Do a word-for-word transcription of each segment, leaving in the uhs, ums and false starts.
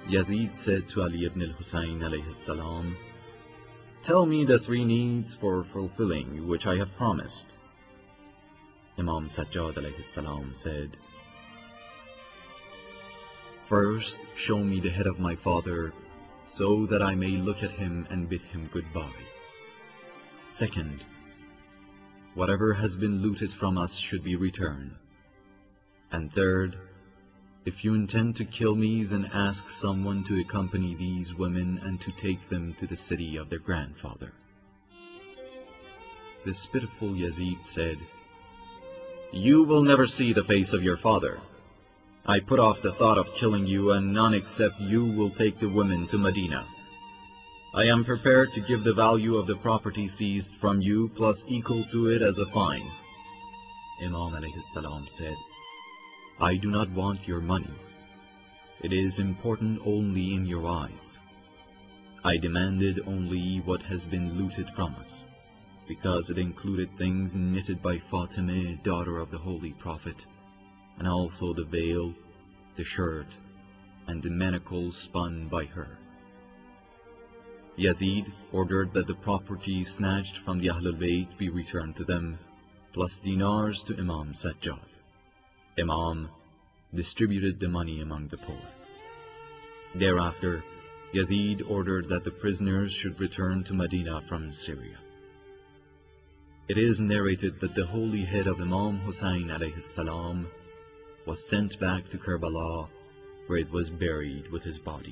Yazid said to Ali ibn al-Husayn alayhi salam, "Tell me the three needs for fulfilling which I have promised." Imam Sajjad alayhi salam said, "First, show me the head of my father, so that I may look at him and bid him goodbye. Second, whatever has been looted from us should be returned. And third, if you intend to kill me, then ask someone to accompany these women and to take them to the city of their grandfather." This pitiful Yazid said, "You will never see the face of your father. I put off the thought of killing you, and none except you will take the women to Medina. I am prepared to give the value of the property seized from you, plus equal to it as a fine." Imam alayhi salam said, "I do not want your money. It is important only in your eyes. I demanded only what has been looted from us, because it included things knitted by Fatima, daughter of the Holy Prophet, and also the veil, the shirt, and the manacles spun by her." Yazid ordered that the property snatched from the Ahlul Bayt be returned to them, plus dinars to Imam Sajjad. Imam distributed the money among the poor. Thereafter, Yazid ordered that the prisoners should return to Medina from Syria. It is narrated that the holy head of Imam Hussein alayhi salam was sent back to Karbala, where it was buried with his body.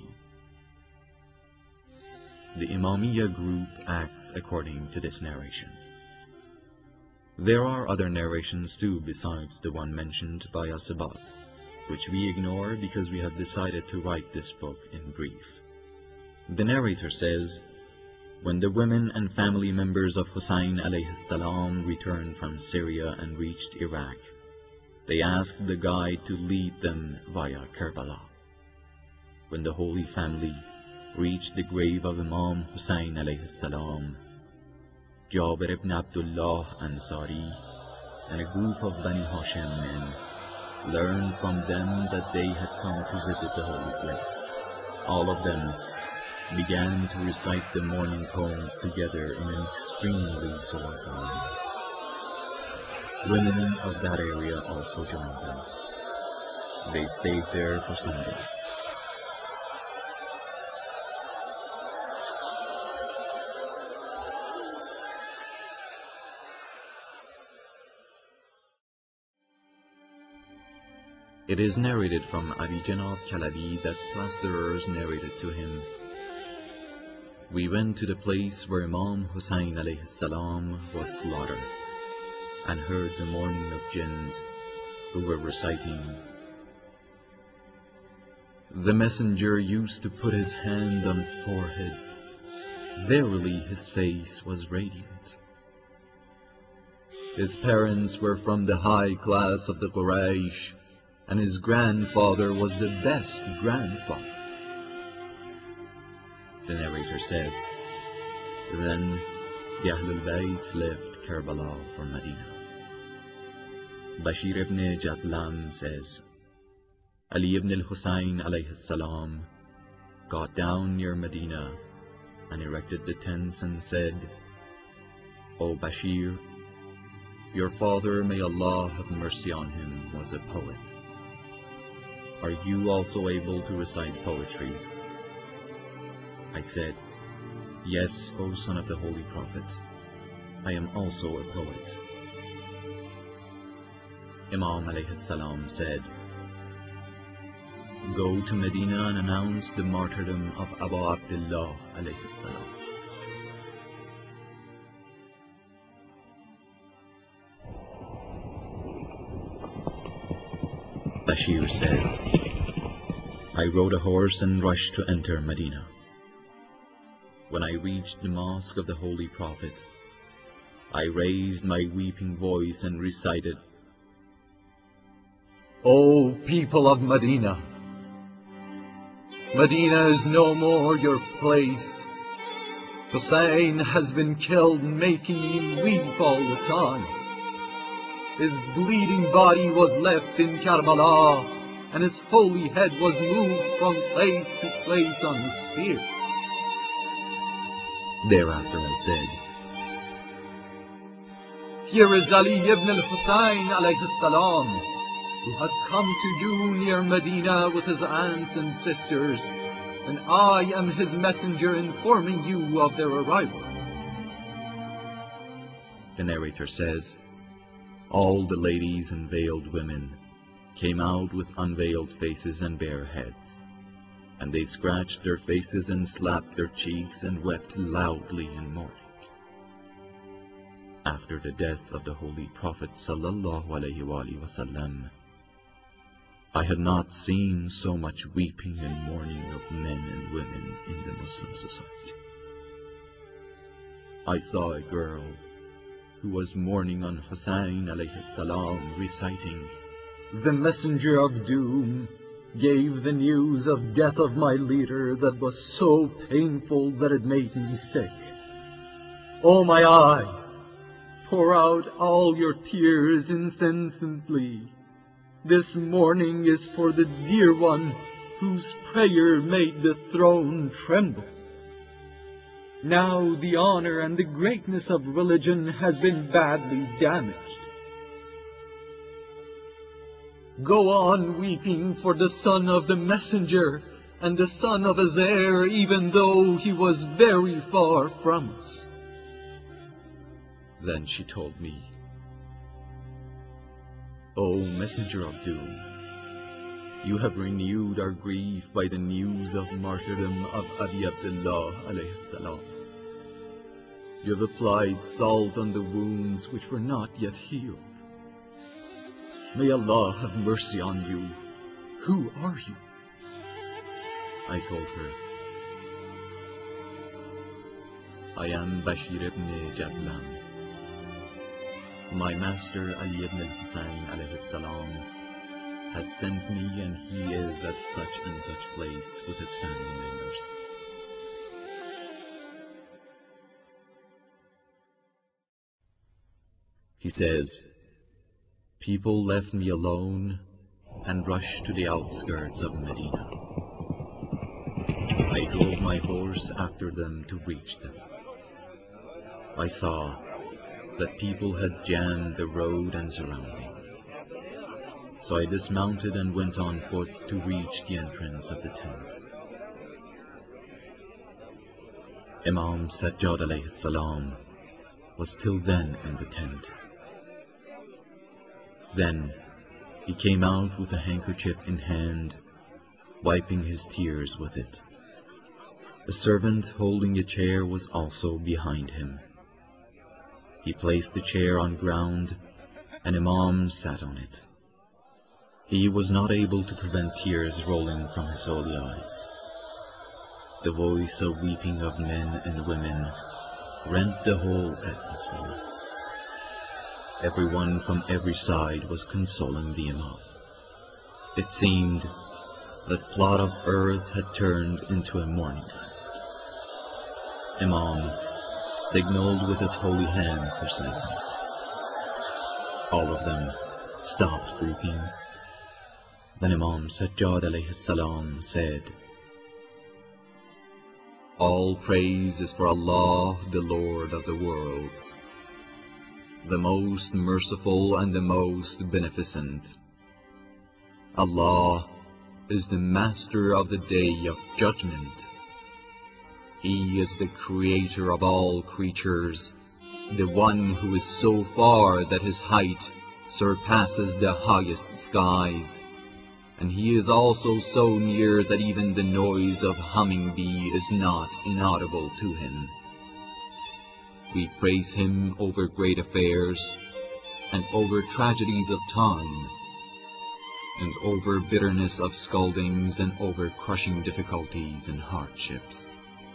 The Imamiyya group acts according to this narration. There are other narrations too besides the one mentioned by us above, which we ignore because we have decided to write this book in brief. The narrator says, when the women and family members of Hussein alayhi salam returned from Syria and reached Iraq, they asked the guide to lead them via Karbala. When the Holy Family reached the grave of Imam Hussein alayhi salam, Jabir ibn Abdullah Ansari and a group of Bani Hashim men learned from them that they had come to visit the holy place. All of them began to recite the morning poems together in an extremely soulful manner. Women of that area also joined them. They stayed there for some days. It is narrated from Abi Janab Kalabi that plasterers narrated to him, "We went to the place where Imam Hussein alayhi salam was slaughtered, and heard the mourning of jinns who were reciting, 'The messenger used to put his hand on his forehead. Verily his face was radiant. His parents were from the high class of the Quraysh, and his grandfather was the best grandfather.'" The narrator says, "Then the Ahlul Bayt left Karbala for Medina." Bashir ibn Jazlam says, Ali ibn al-Husayn alayhi salam got down near Medina and erected the tents and said, "O Bashir, your father, may Allah have mercy on him, was a poet. Are you also able to recite poetry?" I said, "Yes, O son of the Holy Prophet, I am also a poet." Imam alayhi salam said, "Go to Medina and announce the martyrdom of Abu Abdullah alayhi salam." Bashir says, I rode a horse and rushed to enter Medina. When I reached the mosque of the Holy Prophet, I raised my weeping voice and recited, "O people of Medina, Medina is no more your place. Hussein has been killed, making me weep all the time. His bleeding body was left in Karbala, and his holy head was moved from place to place on his spear. Thereafter I said, Here is Ali ibn al-Husayn alayhi salam, who has come to you near Medina with his aunts and sisters, and I am his messenger informing you of their arrival. The narrator says, all the ladies and veiled women came out with unveiled faces and bare heads, and they scratched their faces and slapped their cheeks and wept loudly in mourning. After the death of the Holy Prophet sallallahu alaihi wasallam, I had not seen so much weeping and mourning of men and women in the Muslim society. I saw a girl who was mourning on Husayn alayhi salam, reciting, The messenger of doom gave the news of death of my leader that was so painful that it made me sick. O my eyes, pour out all your tears incessantly. This mourning is for the dear one whose prayer made the throne tremble. Now the honor and the greatness of religion has been badly damaged. Go on weeping for the son of the messenger and the son of his heir, even though he was very far from us. Then she told me, O Messenger of Doom, you have renewed our grief by the news of martyrdom of Abi Abdullah alayhi salam. You have applied salt on the wounds which were not yet healed. May Allah have mercy on you. Who are you? I told her, I am Bashir ibn Jazlam. My master Ali ibn al-Husayn alayhi salam has sent me, and he is at such and such place with his family members. He says, people left me alone and rushed to the outskirts of Medina. I drove my horse after them to reach them. I saw that people had jammed the road and surroundings. So I dismounted and went on foot to reach the entrance of the tent. Imam Sajjad alayhi salam was till then in the tent. Then he came out with a handkerchief in hand, wiping his tears with it. A servant holding a chair was also behind him. He placed the chair on ground, and Imam sat on it. He was not able to prevent tears rolling from his holy eyes. The voice of weeping of men and women rent the whole atmosphere. Everyone from every side was consoling the Imam. It seemed that plot of earth had turned into a mourning land. Imam signaled with his holy hand for silence. All of them stopped weeping. Then Imam Sajjad alayhi salam said, All praise is for Allah, the Lord of the worlds, the most merciful and the most beneficent. Allah is the master of the day of judgment. He is the creator of all creatures, the one who is so far that his height surpasses the highest skies, and he is also so near that even the noise of humming bee is not inaudible to him. We praise him over great affairs, and over tragedies of time, and over bitterness of scoldings, and over crushing difficulties and hardships.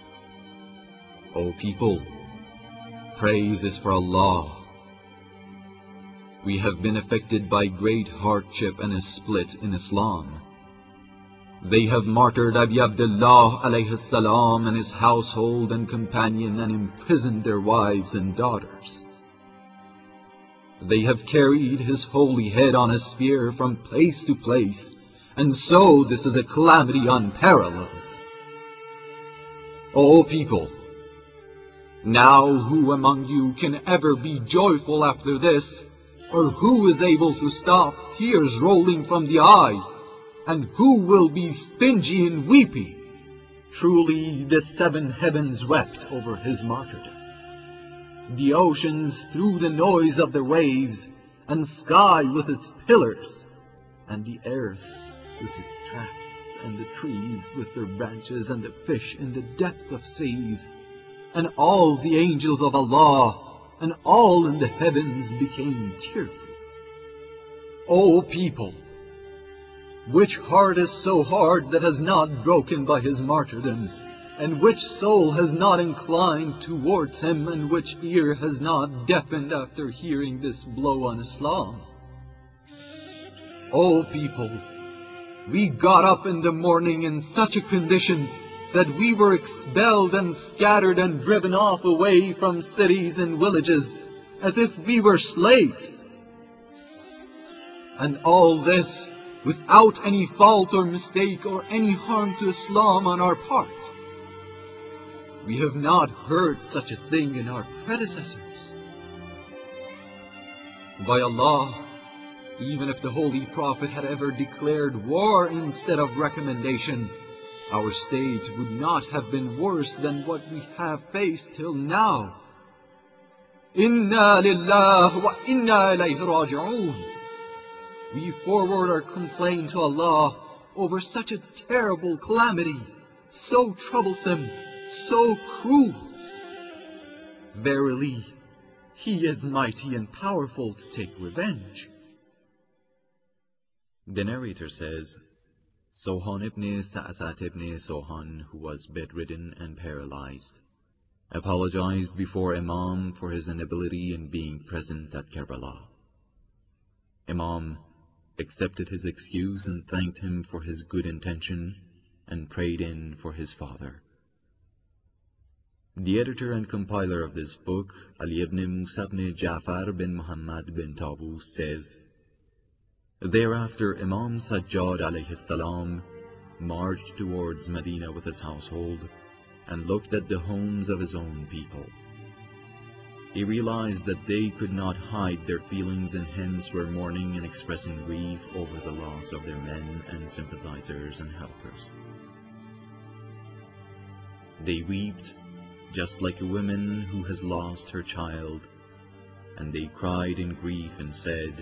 O people, praise is for Allah. We have been affected by great hardship and a split in Islam. They have martyred Abi Abdullah alayhi salam and his household and companion, and imprisoned their wives and daughters. They have carried his holy head on a spear from place to place, and so this is a calamity unparalleled. O people, now who among you can ever be joyful after this, or who is able to stop tears rolling from the eye, and who will be stingy in weeping? Truly the seven heavens wept over his martyrdom, the oceans through the noise of the waves, and sky with its pillars, and the earth with its tracts, and the trees with their branches, and the fish in the depth of seas, and all the angels of Allah, and all in the heavens became tearful. O people, which heart is so hard that has not broken by his martyrdom, and which soul has not inclined towards him, and which ear has not deafened after hearing this blow on Islam? O people, we got up in the morning in such a condition that we were expelled and scattered and driven off away from cities and villages as if we were slaves. And all this without any fault or mistake or any harm to Islam on our part. We have not heard such a thing in our predecessors. By Allah, even if the Holy Prophet had ever declared war instead of recommendation, our state would not have been worse than what we have faced till now. Inna lillahi wa inna ilayhi raji'un. We forward our complaint to Allah over such a terrible calamity, so troublesome, so cruel. Verily, He is mighty and powerful to take revenge. The narrator says, Sohan ibn Sa'sat ibn Sohan, who was bedridden and paralyzed, apologized before Imam for his inability in being present at Karbala. Imam accepted his excuse and thanked him for his good intention and prayed in for his father. The editor and compiler of this book, Ali ibn Musa ibn Ja'far bin Muhammad bin Tawus, says, Thereafter Imam Sajjad alayhi salam marched towards Medina with his household and looked at the homes of his own people. He realized that they could not hide their feelings and hence were mourning and expressing grief over the loss of their men and sympathizers and helpers. They wept just like a woman who has lost her child, and they cried in grief and said,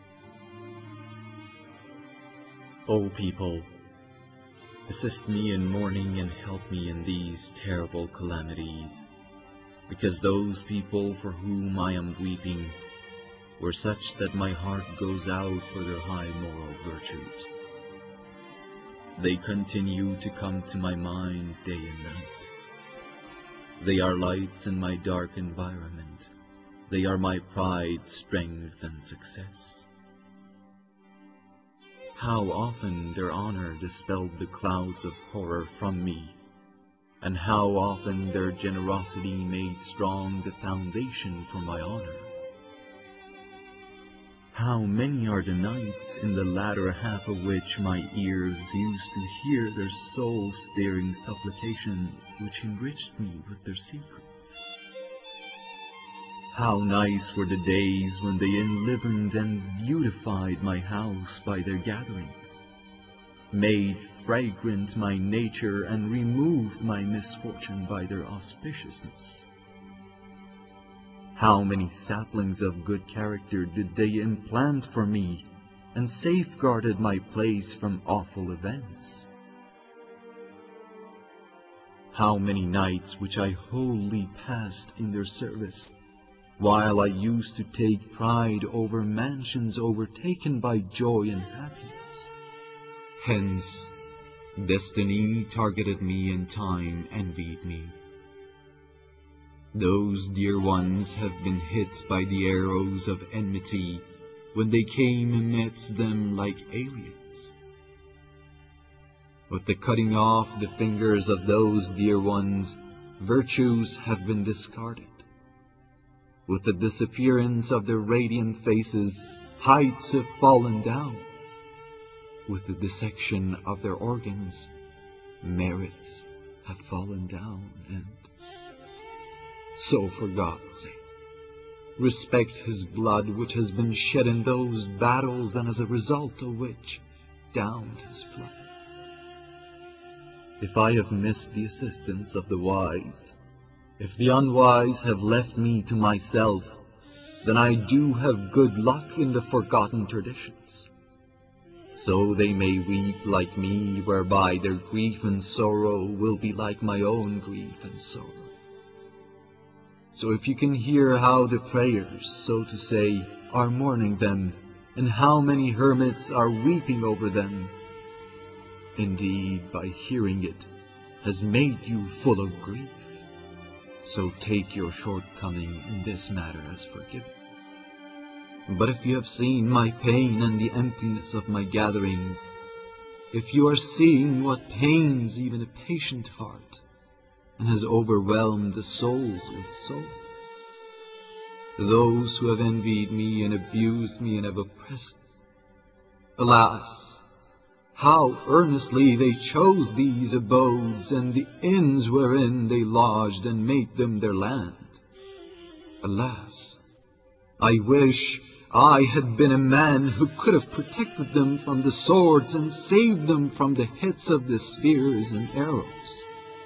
O people, assist me in mourning and help me in these terrible calamities, because those people for whom I am weeping were such that my heart goes out for their high moral virtues. They continue to come to my mind day and night. They are lights in my dark environment. They are my pride, strength, and success. How often their honor dispelled the clouds of horror from me, and how often their generosity made strong the foundation for my honor. How many are the nights in the latter half of which my ears used to hear their soul-stirring supplications which enriched me with their secrets. How nice were the days when they enlivened and beautified my house by their gatherings, made fragrant my nature and removed my misfortune by their auspiciousness. How many saplings of good character did they implant for me, and safeguarded my place from awful events? How many nights which I wholly passed in their service, while I used to take pride over mansions overtaken by joy and happiness. Hence, destiny targeted me and time envied me. Those dear ones have been hit by the arrows of enmity when they came amidst them like aliens. With the cutting off the fingers of those dear ones, virtues have been discarded. With the disappearance of their radiant faces, heights have fallen down. with the dissection of their organs, merits have fallen down, and so, for God's sake, respect his blood which has been shed in those battles, and as a result of which downed his flood. If I have missed the assistance of the wise, if the unwise have left me to myself, then I do have good luck in the forgotten traditions. So they may weep like me, whereby their grief and sorrow will be like my own grief and sorrow. So if you can hear how the prayers, so to say, are mourning them, and how many hermits are weeping over them, indeed, by hearing it, has made you full of grief. So take your shortcoming in this matter as forgiven. But if you have seen my pain and the emptiness of my gatherings, if you are seeing what pains even a patient heart, and has overwhelmed the souls with sorrow, those who have envied me and abused me and have oppressed me, alas, how earnestly they chose these abodes and the inns wherein they lodged and made them their land. Alas, I wish I had been a man who could have protected them from the swords and saved them from the hits of the spears and arrows.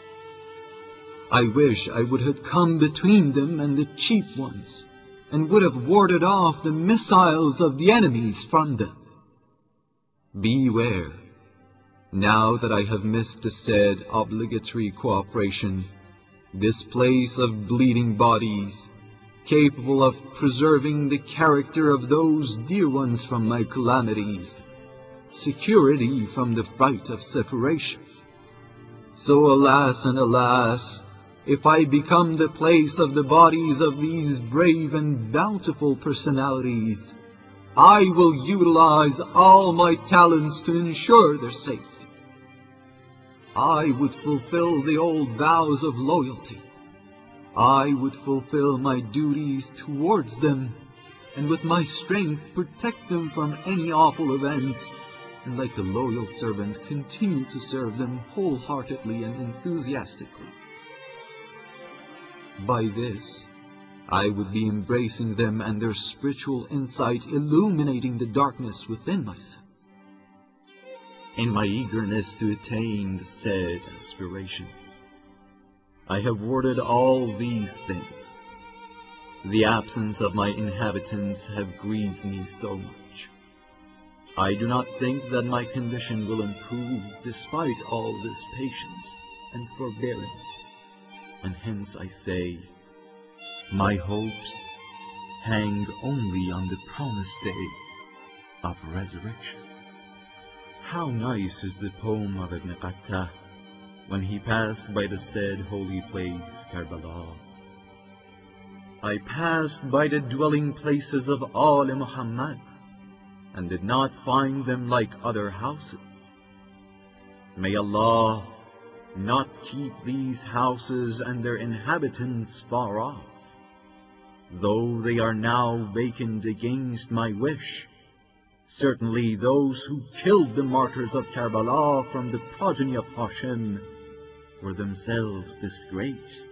I wish I would have come between them and the cheap ones, and would have warded off the missiles of the enemies from them. Beware, now that I have missed the said obligatory cooperation, this place of bleeding bodies, capable of preserving the character of those dear ones from my calamities, security from the fright of separation. So alas and alas, if I become the place of the bodies of these brave and bountiful personalities, I will utilize all my talents to ensure their safety. I would fulfill the old vows of loyalty. I would fulfill my duties towards them, and with my strength protect them from any awful events, and like a loyal servant continue to serve them wholeheartedly and enthusiastically. By this, I would be embracing them and their spiritual insight illuminating the darkness within myself. In my eagerness to attain the said aspirations, I have warded all these things. The absence of my inhabitants have grieved me so much. I do not think that my condition will improve despite all this patience and forbearance, and hence I say, my hopes hang only on the promised day of resurrection. How nice is the poem of Ibn Qattah when he passed by the said holy place, Karbala. I passed by the dwelling places of Ali Muhammad, and did not find them like other houses. May Allah not keep these houses and their inhabitants far off, though they are now vacant against my wish. Certainly those who killed the martyrs of Karbala from the progeny of Hashim were themselves disgraced.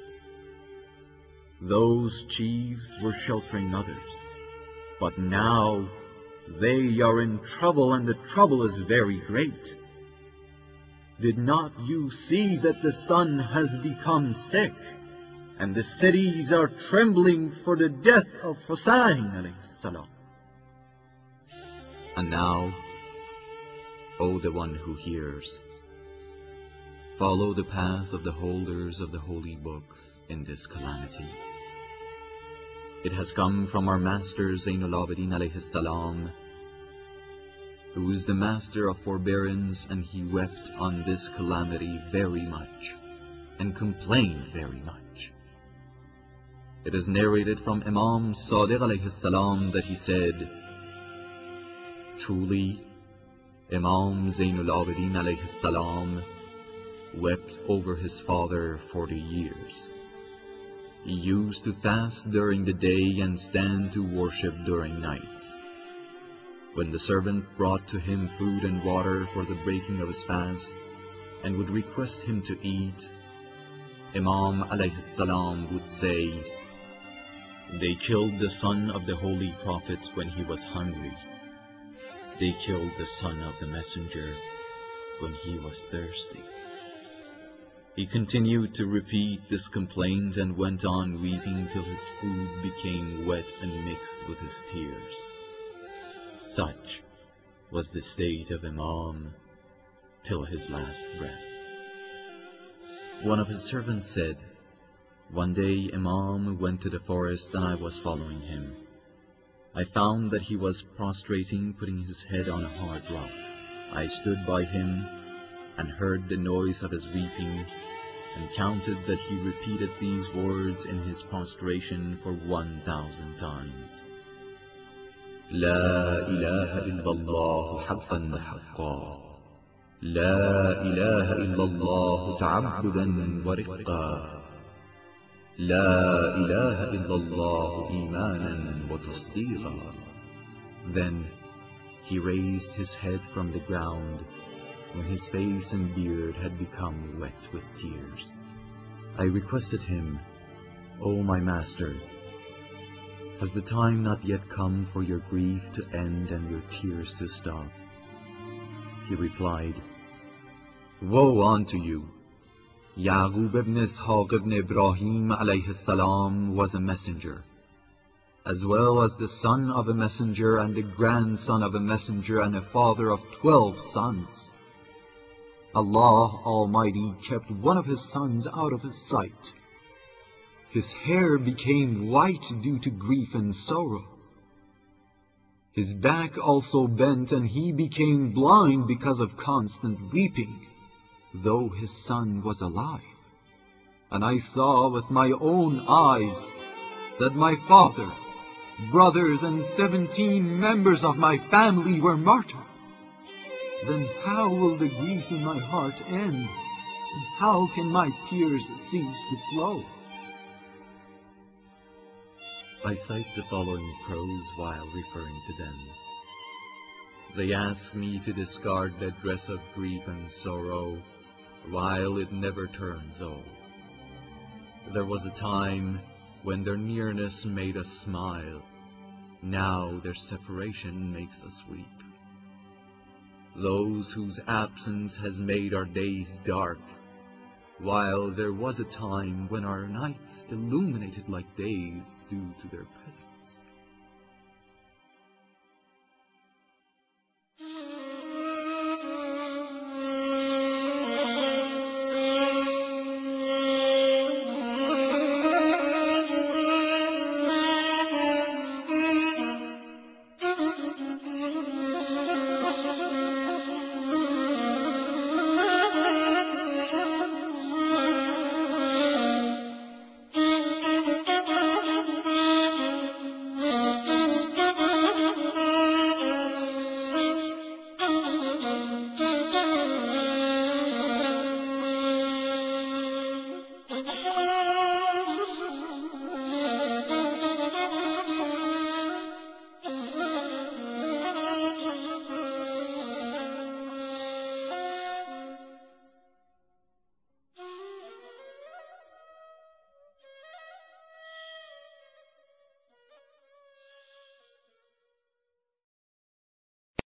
Those chiefs were sheltering others, but now they are in trouble, and the trouble is very great. Did not you see that the sun has become sick, and the cities are trembling for the death of Hussein alayhi salam? And now, O the one who hears, follow the path of the holders of the Holy Book in this calamity. It has come from our master Zainul Abidin alayhi salam, who is the master of forbearance, and he wept on this calamity very much, and complained very much. It is narrated from Imam Sadiq alayhi salam that he said, truly, Imam Zainul Abidin alayhi salam wept over his father forty years. He used to fast during the day and stand to worship during nights. When the servant brought to him food and water for the breaking of his fast, and would request him to eat, Imam alayhi salam would say, "They killed the son of the Holy Prophet when he was hungry. They killed the son of the Messenger when he was thirsty." He continued to repeat this complaint and went on weeping till his food became wet and mixed with his tears. Such was the state of Imam till his last breath. One of his servants said, "One day Imam went to the forest and I was following him. I found that he was prostrating, putting his head on a hard rock. I stood by him and heard the noise of his weeping, and counted that he repeated these words in his prostration for one thousand times. La ilaha illallah haqqan haqqa. La ilaha illallah ta'abbudan wa riqqa. La ilaha illallah imanan wa tasdeeqa." Then he raised his head from the ground, when his face and beard had become wet with tears. I requested him, "O my master, has the time not yet come for your grief to end and your tears to stop?" He replied, "Woe unto you! Ya'qub ibn Ishaq ibn Ibrahim alayhi salam was a messenger, as well as the son of a messenger and the grandson of a messenger and a father of twelve sons. Allah Almighty kept one of his sons out of his sight. His hair became white due to grief and sorrow. His back also bent, and he became blind because of constant weeping, though his son was alive. And I saw with my own eyes that my father, brothers, and seventeen members of my family were martyred. Then how will the grief in my heart end, and how can my tears cease to flow?" I cite the following prose while referring to them. They ask me to discard that dress of grief and sorrow, while it never turns old. There was a time when their nearness made us smile, now their separation makes us weep. Those whose absence has made our days dark, while there was a time when our nights illuminated like days due to their presence.